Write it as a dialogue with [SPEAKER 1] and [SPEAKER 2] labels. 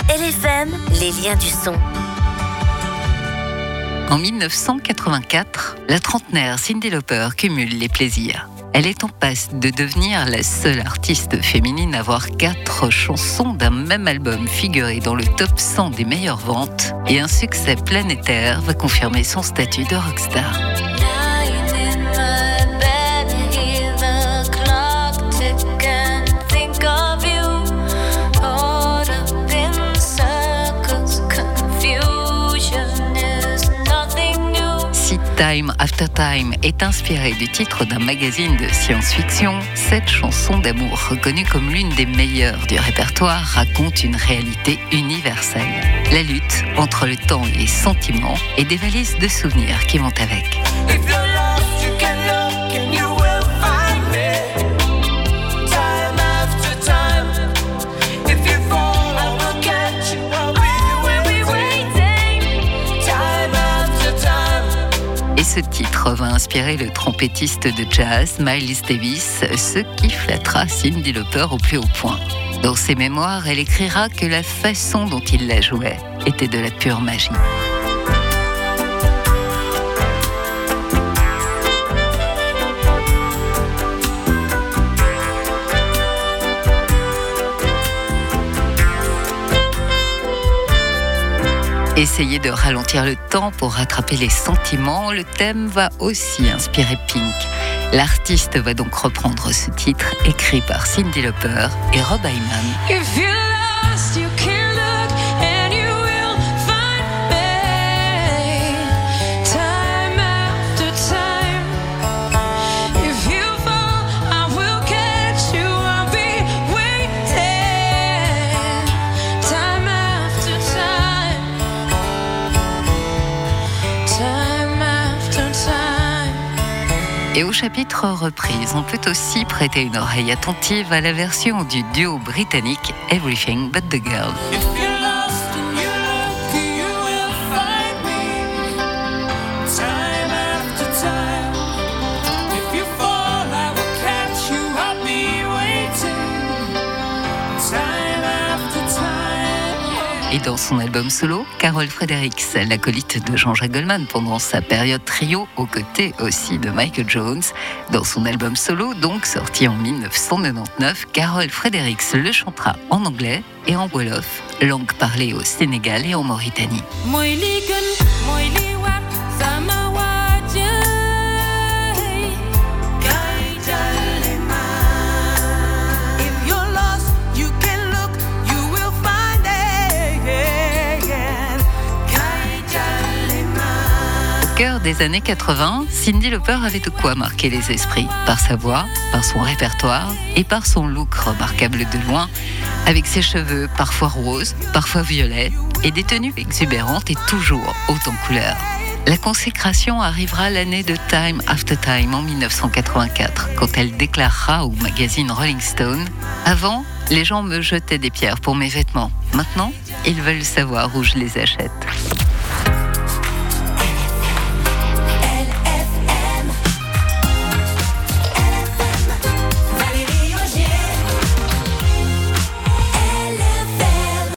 [SPEAKER 1] LFM, les liens du son.
[SPEAKER 2] En 1984, la trentenaire Cyndi Lauper cumule les plaisirs. Elle est en passe de devenir la seule artiste féminine à avoir 4 chansons d'un même album figurer dans le top 100 des meilleures ventes, et un succès planétaire va confirmer son statut de rockstar. Time After Time est inspirée du titre d'un magazine de science-fiction. Cette chanson d'amour, reconnue comme l'une des meilleures du répertoire, raconte une réalité universelle. La lutte entre le temps et les sentiments et des valises de souvenirs qui vont avec. Et ce titre va inspirer le trompettiste de jazz Miles Davis, ce qui flattera Cyndi Lauper au plus haut point. Dans ses mémoires, elle écrira que la façon dont il la jouait était de la pure magie. Essayez de ralentir le temps pour rattraper les sentiments, le thème va aussi inspirer Pink. L'artiste va donc reprendre ce titre écrit par Cyndi Lauper et Rob Ayman. Et au chapitre reprise, on peut aussi prêter une oreille attentive à la version du duo britannique Everything But The Girl. Et dans son album solo, Carol Fredericks, l'acolyte de Jean-Jacques Goldman pendant sa période trio, aux côtés aussi de Michael Jones. Dans son album solo, donc sorti en 1999, Carol Fredericks le chantera en anglais et en wolof, langue parlée au Sénégal et en Mauritanie. Au cœur des années 80, Cyndi Lauper avait de quoi marquer les esprits, par sa voix, par son répertoire et par son look remarquable de loin, avec ses cheveux parfois roses, parfois violets, et des tenues exubérantes et toujours hautes en couleurs. La consécration arrivera l'année de Time After Time en 1984, quand elle déclarera au magazine Rolling Stone « Avant, les gens me jetaient des pierres pour mes vêtements. Maintenant, ils veulent savoir où je les achète ».